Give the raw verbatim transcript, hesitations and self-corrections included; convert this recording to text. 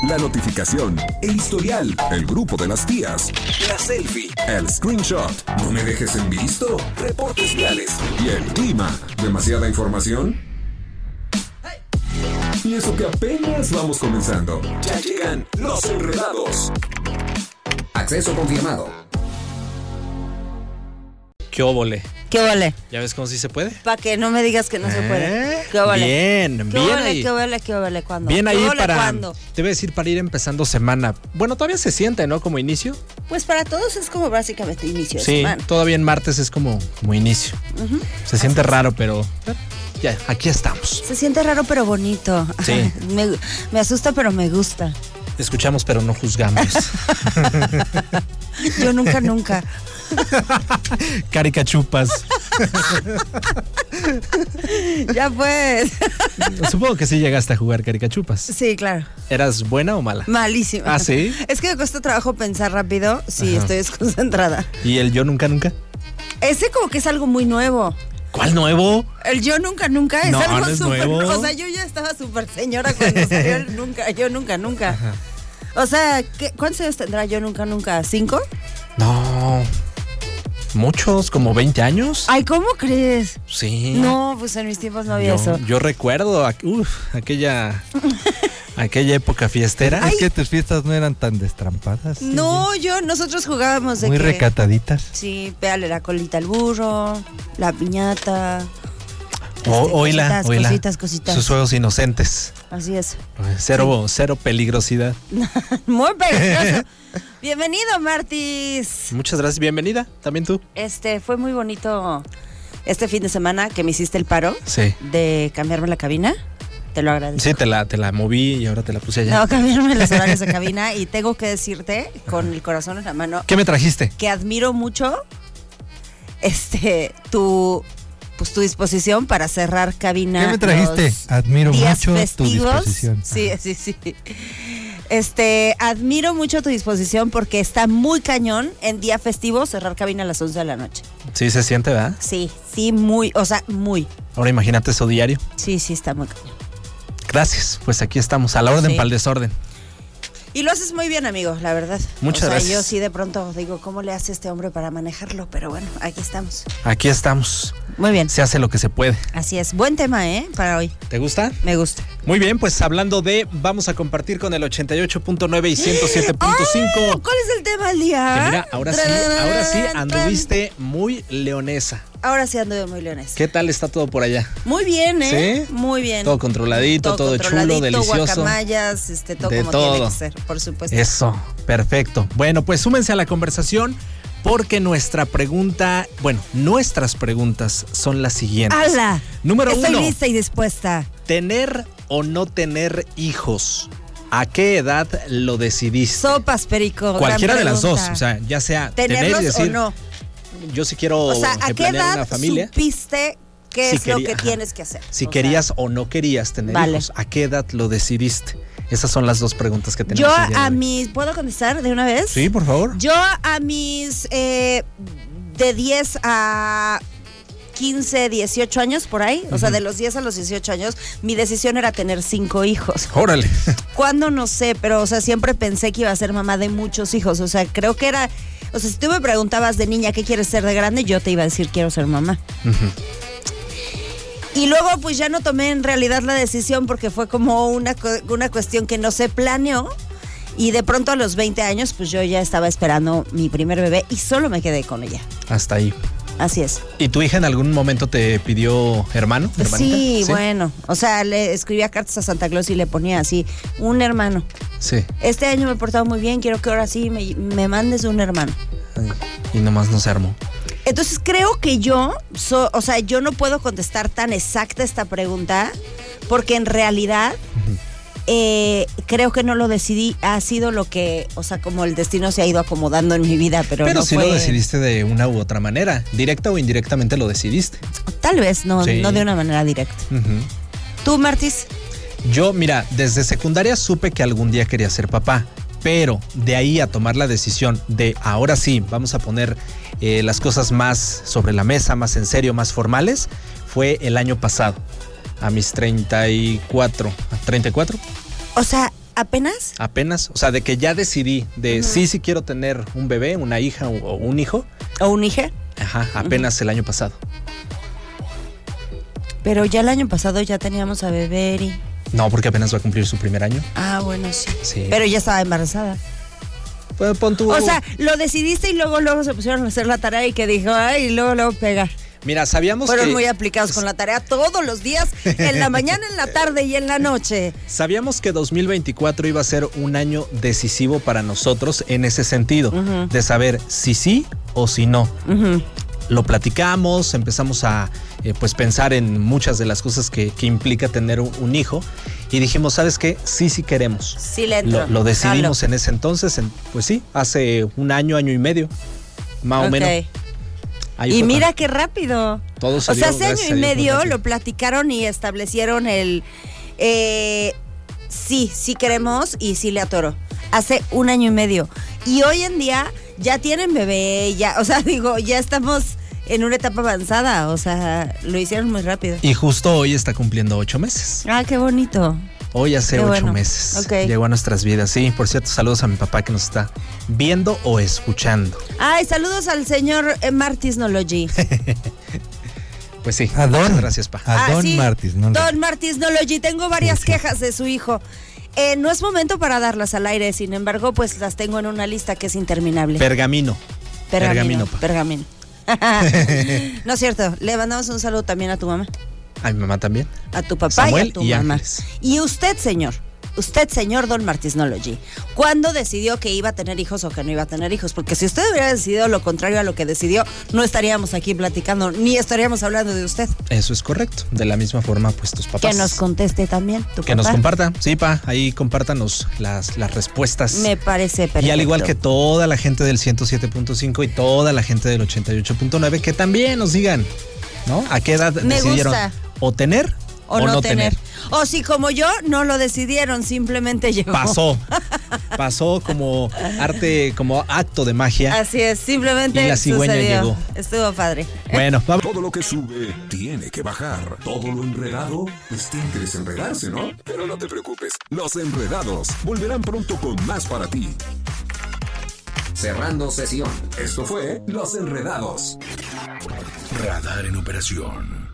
la notificación, el historial, el grupo de las tías, la selfie, el screenshot, no me dejes en visto, reportes viales y el clima. ¿Demasiada información? Y eso que apenas vamos comenzando. Ya llegan los enredados. Acceso confirmado. ¿Qué óvole? ¿Qué óvole? ¿Ya ves cómo sí se puede? Para que no me digas que no ¿Eh? se puede. ¿Qué óvole? Bien, ¿Qué bien óvole, ahí. ¿Qué óvole, qué óvole, cuándo? Bien ahí ¿Qué óvole, para... cuándo? Te voy a decir para ir empezando semana. Bueno, todavía se siente, ¿no? Como inicio. Pues para todos es como básicamente inicio de Sí, semana. todavía en martes es como, como inicio. Uh-huh. Se siente raro, pero ya, aquí estamos. Se siente raro pero bonito. Sí. me, me asusta pero me gusta. Escuchamos, pero no juzgamos. Yo nunca, nunca. Caricachupas. Ya pues. Supongo que sí llegaste a jugar caricachupas. Sí, claro. ¿Eras buena o mala? Malísima. ¿Ah, sí? Es que me cuesta trabajo pensar rápido si Ajá. estoy desconcentrada. ¿Y el yo nunca nunca? Ese como que es algo muy nuevo. ¿Cuál nuevo? El yo nunca, nunca es No, algo no es súper... nuevo. O sea, yo ya estaba súper señora cuando salió el nunca, yo nunca, nunca. Ajá. O sea, ¿qué, ¿cuántos años tendrá yo nunca, nunca? ¿Cinco? No. Muchos, como veinte años. Ay, ¿cómo crees? Sí. No, pues en mis tiempos no había yo, eso. yo recuerdo, uf, aquella, aquella época fiestera. Ay. Es que tus fiestas no eran tan destrampadas. ¿sí? No, yo, nosotros jugábamos de Muy que... recataditas. Sí, pégale la colita al burro, la piñata. O, este, oíla, cositas, oíla. cositas, cositas. Sus juegos inocentes. Así es. Cero, cero peligrosidad. Muy peligroso. Bienvenido, Martis. Muchas gracias, bienvenida. También tú. Este, fue muy bonito este fin de semana que me hiciste el paro Sí. de cambiarme la cabina. Te lo agradezco. Sí, te la, te la moví y ahora te la puse allá. No, cambiarme los horarios de cabina y tengo que decirte con el corazón en la mano ¿Qué me trajiste? que admiro mucho este tu pues tu disposición para cerrar cabina. ¿Qué me trajiste? los Admiro días mucho tu festivos. disposición. Sí, sí, sí. Este, admiro mucho tu disposición porque está muy cañón en día festivo cerrar cabina a las once de la noche. Sí, se siente, ¿verdad? Sí, sí, muy, o sea, muy. Ahora imagínate eso diario. Sí, sí, está muy cañón. Gracias, pues aquí estamos, a la orden Sí. para el desorden. Y lo haces muy bien, amigo, la verdad. Muchas o sea, gracias. yo sí de pronto digo, ¿cómo le hace este hombre para manejarlo? Pero bueno, aquí estamos. Aquí estamos. Muy bien. Se hace lo que se puede. Así es. Buen tema, ¿eh? Para hoy. ¿Te gusta? Me gusta. Muy bien, pues hablando de, vamos a compartir con el ochenta y ocho punto nueve y ciento siete punto cinco. ¿Cuál es el tema del día? Que mira, ahora sí, ahora sí anduviste muy leonesa. Ahora sí anduve muy leones. ¿Qué tal está todo por allá? Muy bien, ¿eh? ¿Sí? Muy bien. Todo controladito, todo, chulo, delicioso. Guacamayas, este, todo De como todo. tiene que ser, por supuesto. Eso, perfecto. Bueno, pues súmense a la conversación porque nuestra pregunta, bueno, nuestras preguntas son las siguientes. ¡Hala! Número Estoy uno. lista y dispuesta. ¿Tener o no tener hijos? ¿A qué edad lo decidiste? Sopas, Perico. gran Cualquiera de las dos, pregunta. o sea, ya sea tener ¿tenerlos y decir, o no? yo sí quiero O sea, ¿a que qué planear edad una familia. supiste qué Si es lo quería- que ajá. tienes que hacer? Si O querías sea, o no querías tener Vale. hijos, ¿a qué edad lo decidiste? Esas son las dos preguntas que tenemos. yo el día de a hoy. mis... ¿Puedo contestar de una vez? Sí, por favor. Yo a mis eh, de diez a quince, dieciocho años por ahí, o sea, de los diez a los dieciocho años, mi decisión era tener cinco hijos. Órale. ¿Cuándo? No sé, pero o sea, siempre pensé que iba a ser mamá de muchos hijos, o sea, creo que era, o sea, si tú me preguntabas de niña qué quieres ser de grande, yo te iba a decir quiero ser mamá. Ujú. Y luego pues ya no tomé en realidad la decisión porque fue como una, cu- una cuestión que no se planeó. Y de pronto a los veinte años, pues yo ya estaba esperando mi primer bebé y solo me quedé con ella. Hasta ahí. Así es. ¿Y tu hija en algún momento te pidió hermano? ¿Hermanita? Sí, bueno. O sea, le escribía cartas a Santa Claus y le ponía así, un hermano. Sí. Este año me he portado muy bien, quiero que ahora sí me, me mandes un hermano. Ay, y nomás no se armó. Entonces creo que yo, so- o sea, yo no puedo contestar tan exacta esta pregunta porque en realidad... Ujú. Eh, creo que no lo decidí, ha sido lo que, o sea, como el destino se ha ido acomodando en mi vida, pero, Pero no sí fue... lo decidiste de una u otra manera, directa o indirectamente lo decidiste. Tal vez, no, Sí. no de una manera directa. Ujú. ¿Tú, Martis? Yo, mira, desde secundaria supe que algún día quería ser papá, pero de ahí a tomar la decisión de ahora sí, vamos a poner eh, las cosas más sobre la mesa, más en serio, más formales, fue el año pasado, a mis treinta y cuatro. ¿treinta y cuatro? O sea, ¿Apenas? Apenas, o sea, de que ya decidí de uh-huh. sí, sí quiero tener un bebé, una hija o, o un hijo. ¿O un hija? Ajá, apenas uh-huh. el año pasado. Pero ya el año pasado ya teníamos a Beberi. No, porque apenas va a cumplir su primer año. Ah, bueno, sí. Sí. Pero ya estaba embarazada. Pues pon tu... O sea, lo decidiste y luego luego se pusieron a hacer la tarea y que dijo, ay, y luego luego pegar. Mira, sabíamos Fueron que... muy aplicados con la tarea todos los días, en la mañana, en la tarde y en la noche. Sabíamos que dos mil veinticuatro iba a ser un año decisivo para nosotros en ese sentido, uh-huh. de saber si sí o si no. Uh-huh. Lo platicamos, empezamos a eh, pues pensar en muchas de las cosas que, que implica tener un, un hijo y dijimos, ¿sabes qué? Sí, sí queremos. Sí le entro. Lo, lo decidimos Jalo. En ese entonces, en, pues sí, hace un año, año y medio, más okay. o menos. Ahí y mira qué rápido. Todo se o dio, sea, hace año y medio Dios, lo platicaron y establecieron el eh, sí, sí queremos y sí le atoro. Hace un año y medio. Y hoy en día ya tienen bebé, ya, o sea, digo, ya estamos en una etapa avanzada, o sea, lo hicieron muy rápido. Y justo hoy está cumpliendo ocho meses. Ah, qué bonito. Hoy hace qué ocho bueno. meses. Okay. Llegó a nuestras vidas. Sí, por cierto, saludos a mi papá que nos está viendo o escuchando. Ay, saludos al señor eh, Martisnology. Pues sí. A Don. Muchas gracias, pa. A ah, Don sí. Martisnology. Don Martisnology. Tengo varias sí, sí. quejas de su hijo. Eh, no es momento para darlas al aire, sin embargo, pues las tengo en una lista que es interminable. Pergamino. Pergamino. Pergamino. Pergamino. No es cierto. Le mandamos un saludo también a tu mamá. A mi mamá también. A tu papá Samuel y a tu y mamá. Ángeles. Y usted, señor. Usted, señor Don Martisnology, ¿cuándo decidió que iba a tener hijos o que no iba a tener hijos? Porque si usted hubiera decidido lo contrario a lo que decidió, no estaríamos aquí platicando, ni estaríamos hablando de usted. Eso es correcto. De la misma forma, pues tus papás. Que nos conteste también, tu Que papá. nos comparta. Sí, pa, ahí compártanos las, las respuestas. Me parece perfecto. Y al igual que toda la gente del ciento siete punto cinco y toda la gente del ochenta y ocho punto nueve, que también nos digan, ¿no? ¿A qué edad Me decidieron gusta. o tener o, o no, no tener. tener? O si como yo no lo decidieron, simplemente llegó. Pasó. Pasó como arte, como acto de magia. Así es, simplemente y la cigüeña sucedió. llegó. Estuvo padre. Bueno, vamos. Todo lo que sube tiene que bajar. Todo lo enredado, pues tiene que desenredarse, ¿no? Pero no te preocupes, Los Enredados volverán pronto con más para ti. Cerrando sesión. Esto fue Los Enredados. Radar en operación.